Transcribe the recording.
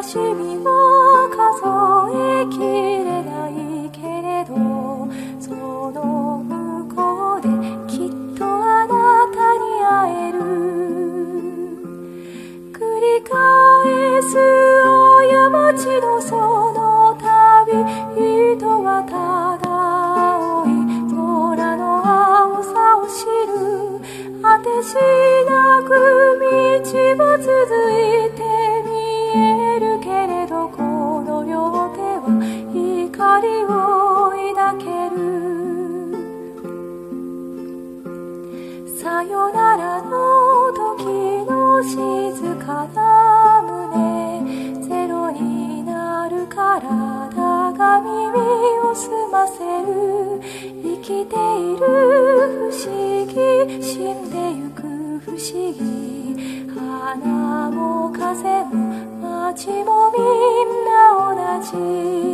しみは数えきれないけれど、その向こうできっとあなたに会える。繰り返す過ちのその旅人はただ青い空の青さを知る。果てしなく道は続いて見えるけれど、この両手は怒りを抱ける。さよならの時の静かな胸、ゼロになる体が耳を澄ませる。生きている不思議、死んでゆく不思議、花も風も街もみんな同じ。